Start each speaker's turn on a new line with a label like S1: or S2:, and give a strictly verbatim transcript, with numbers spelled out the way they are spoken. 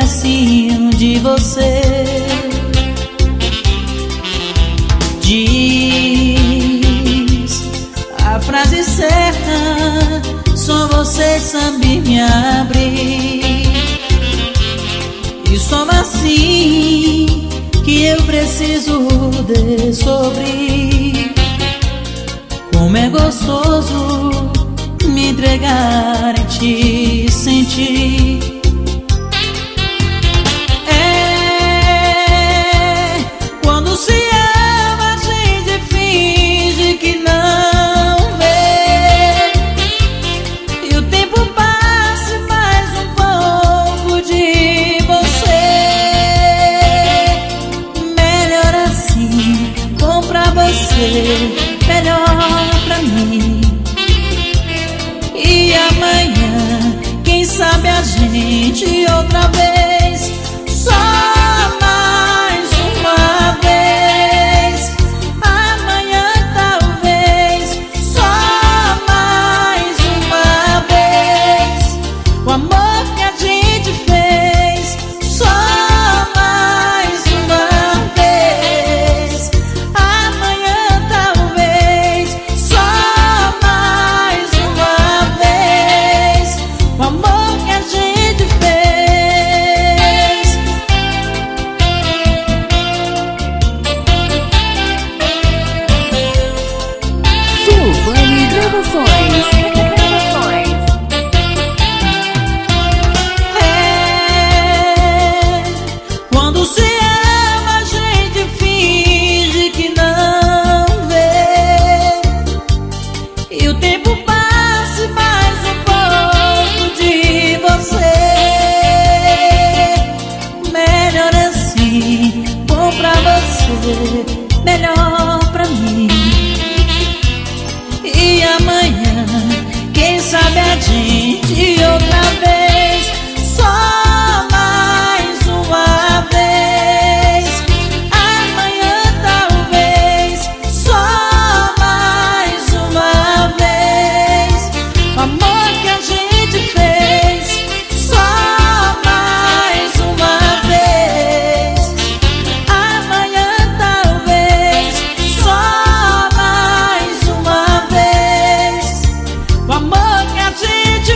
S1: pedacinho de você. Diz a frase certa, só você sabe me abrir. E só assim que eu preciso descobrir como é gostoso me entregar e te sentir. É, quando se ama a gente finge que não vê, e o tempo passa e mais um pouco de você. Melhor assim, bom pra você, melhor pra mim. E amanhã, quem sabe a gente outra vez, só mais uma vez. Amanhã talvez, só mais uma vez. O amor que a gente fez, só mais uma vez. Amanhã talvez, só mais uma vez. O amor que a gente fez.
S2: Giovanni Gravações. Gravações.
S1: É, quando se ama a gente finge que não vê, e o tempo passa e mais um pouco de você. Melhor assim, bom pra você, melhor pra mim. E amanhã, quem sabe a gente outra vez, só mais uma vez. Amanhã talvez, só mais uma vez. O amor que a gente fez, só mais uma vez. Amanhã talvez, só mais uma vez. O amor que a gente